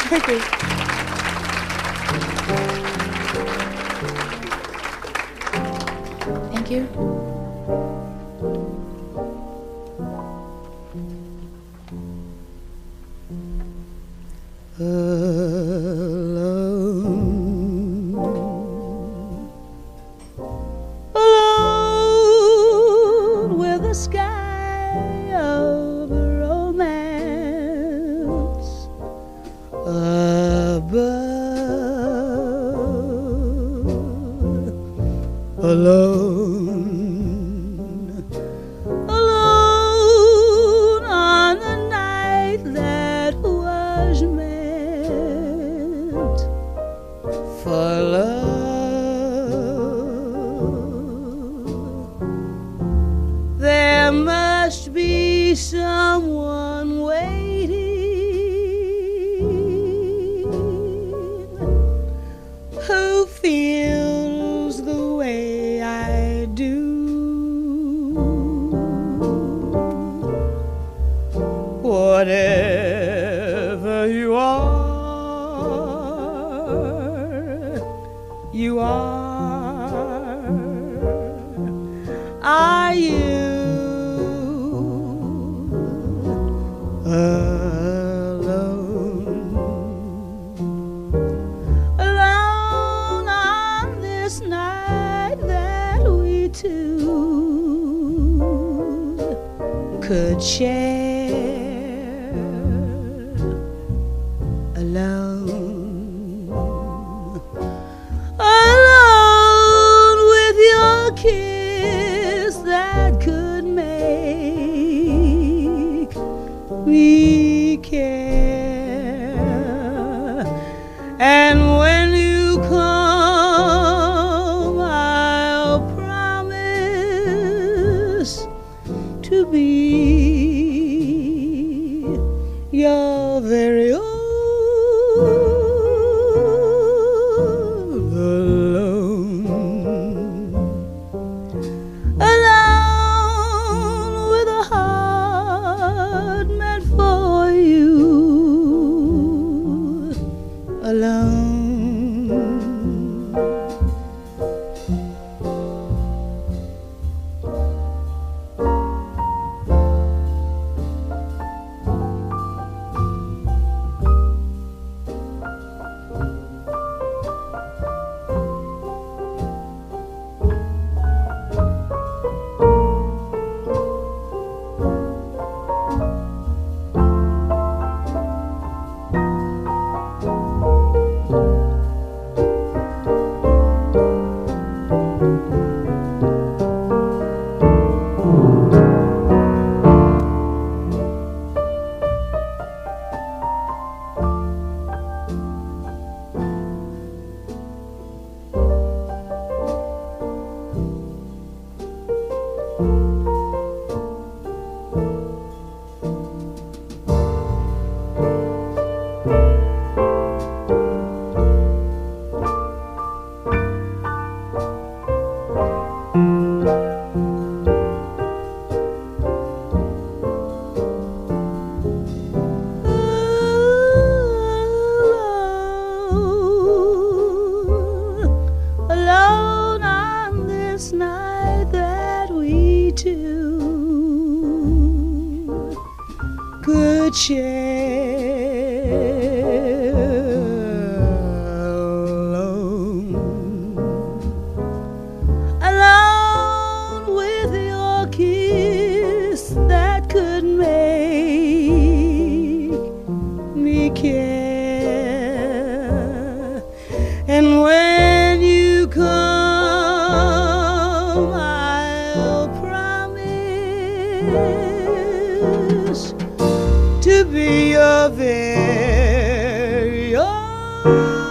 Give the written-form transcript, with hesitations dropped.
Thank you. Thank you. Alone with the sky of romance above. Alone on the night that was meant for love. There must be someone waiting who feels the way I do. Whatever you are, you are. Are you alone? Alone on this night that we two could share. Alone, alone with your kiss that could make me care. And when you come, I'll promise to be your very own. Alone with a heart meant for you. Alone. Alone on this night that we two could share. Alone, alone with your kiss that could make me care. And when you come, I'll promise to be your very own.